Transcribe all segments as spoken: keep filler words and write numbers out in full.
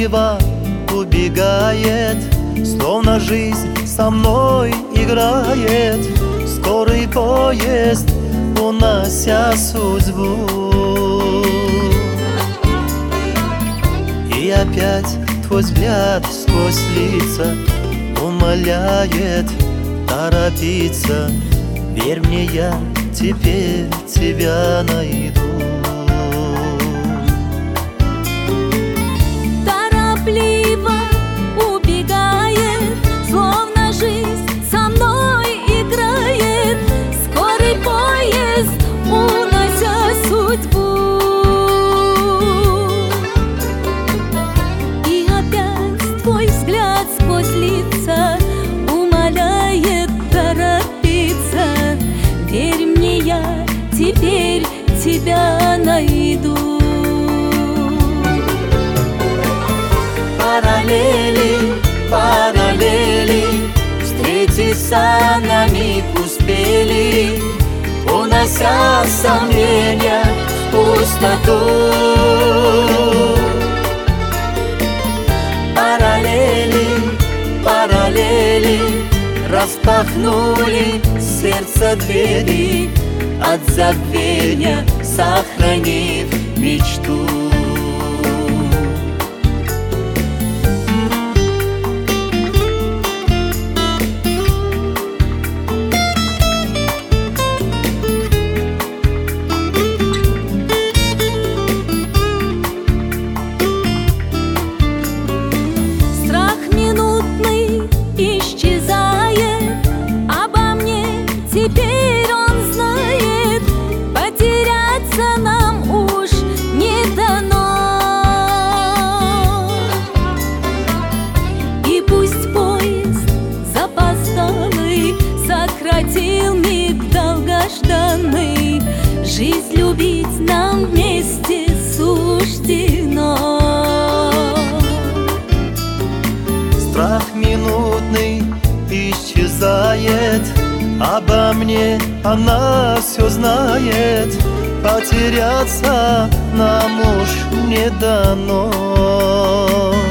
торопливо убегает, словно жизнь со мной играет. Скорый поезд, унося судьбу. И опять твой взгляд сквозь лица умоляет торопиться. Верь мне, я теперь тебя найду. Торопливо убегает, словно жизнь со мной играет. Скорый поезд, унося судьбу. И опять твой взгляд сквозь лица умоляет торопиться. Верь мне, я теперь тебя найду. Параллели, параллели, встретиться на миг успели, унося сомнения в пустоту. Параллели, параллели, распахнули сердце двери, от забвения сохранив мечту. Страх минутный исчезает, обо мне теперь он знает. Потеряться нам уж не дано. И пусть поезд запоздалый сократил миг долгожданный, жизнь любить нам вместе суждено. Страх минутный исчезает, обо мне она все знает. Потеряться нам уж не дано.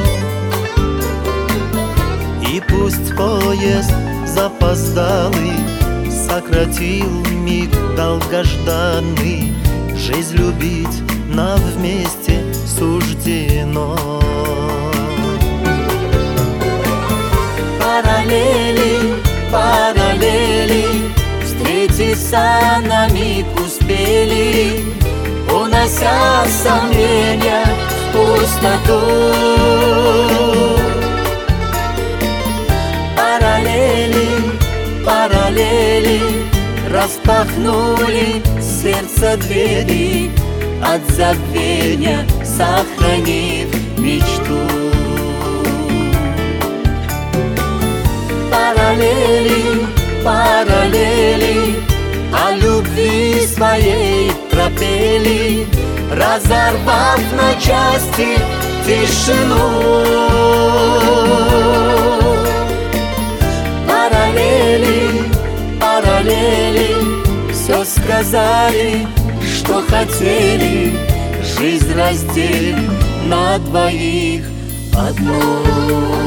И пусть поезд запоздалый сократил миг долгожданный, жизнь любить нам вместе суждено. Параллели, параллели, встретиться на миг успели, унося сомнения в пустоту. Параллели, параллели, распахнули сердце двери, от забвения сохранив мечту. Параллели, параллели, о любви своей пропели, разорвав на части тишину. Параллели, параллели, все сказали, что хотели, жизнь разделим на двоих одну.